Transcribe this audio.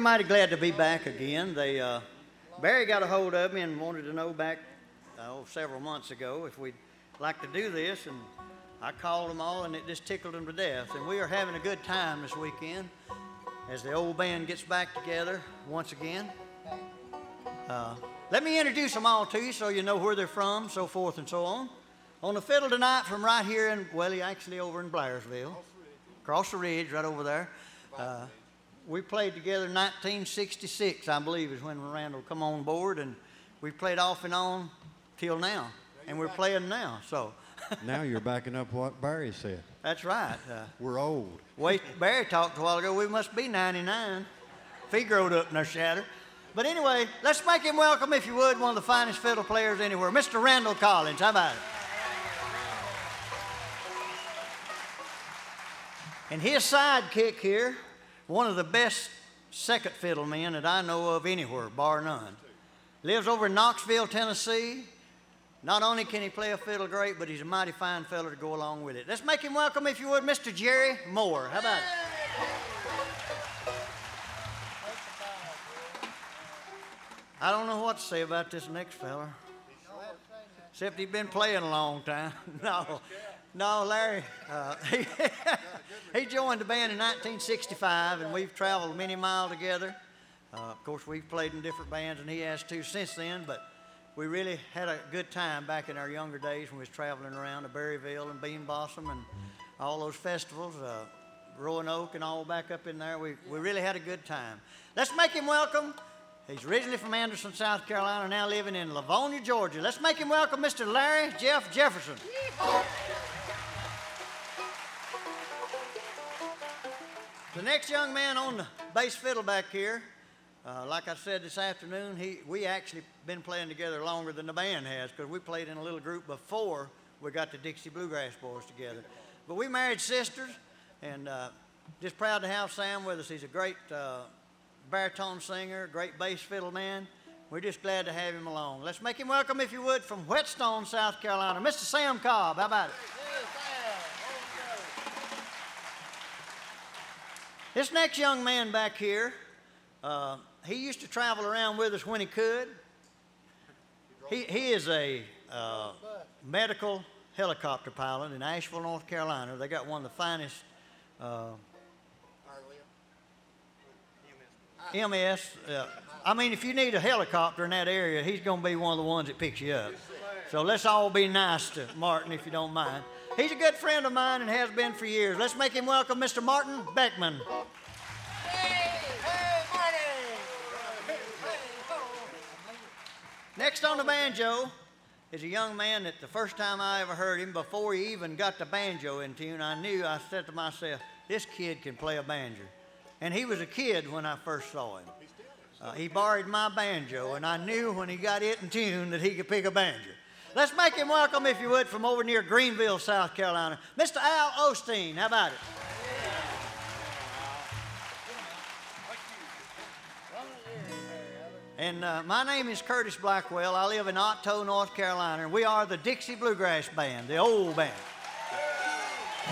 mighty glad to be back again. Barry got a hold of me and wanted to know back several months ago if we'd like to do this, and I called them all, and it just tickled them to death. And we are having a good time this weekend as the old band gets back together once again. Let me introduce them all to you so you know where they're from, so forth and so on. On the fiddle tonight from right here he actually over in Blairsville. Across the ridge, right over there. We played together in 1966, I believe, is when Randall come on board, and we played off and on till now, and we're playing now. So now you're backing up what Barry said. That's right. We're old. Wait, Barry talked a while ago. We must be 99 if he growed up in our shadow. But anyway, let's make him welcome, if you would, one of the finest fiddle players anywhere, Mr. Randall Collins. How about it? And his sidekick here, one of the best second fiddle men that I know of anywhere, bar none. Lives over in Knoxville, Tennessee. Not only can he play a fiddle great, but he's a mighty fine fellow to go along with it. Let's make him welcome, if you would, Mr. Jerry Moore. How about it? I don't know what to say about this next fella, except he's been playing a long time. No, Larry, he joined the band in 1965, and we've traveled many miles together. Of course, we've played in different bands, and he has too since then, but we really had a good time back in our younger days when we was traveling around to Berryville and Bean Blossom and all those festivals, Roanoke and all back up in there. We really had a good time. Let's make him welcome. He's originally from Anderson, South Carolina, now living in Livonia, Georgia. Let's make him welcome Mr. Larry Jeff Jefferson. The next young man on the bass fiddle back here, like I said this afternoon, we actually been playing together longer than the band has, because we played in a little group before we got the Dixie Bluegrass Boys together. But we married sisters, and just proud to have Sam with us. He's a great baritone singer, great bass fiddle man. We're just glad to have him along. Let's make him welcome, if you would, from Whetstone, South Carolina, Mr. Sam Cobb. How about it? This next young man back here, he used to travel around with us when he could. He is a medical helicopter pilot in Asheville, North Carolina. They got one of the finest MS. I mean, if you need a helicopter in that area, he's going to be one of the ones that picks you up. So let's all be nice to Martin, if you don't mind. He's a good friend of mine and has been for years. Let's make him welcome Mr. Martin Beckman. Hey, Marty! Next on the banjo is a young man that the first time I ever heard him, before he even got the banjo in tune, I said to myself, this kid can play a banjo. And he was a kid when I first saw him. He borrowed my banjo, and I knew when he got it in tune that he could pick a banjo. Let's make him welcome, if you would, from over near Greenville, South Carolina, Mr. Al Osteen. How about it? And my name is Curtis Blackwell. I live in Otto, North Carolina, and we are the Dixie Bluegrass Band, the old band.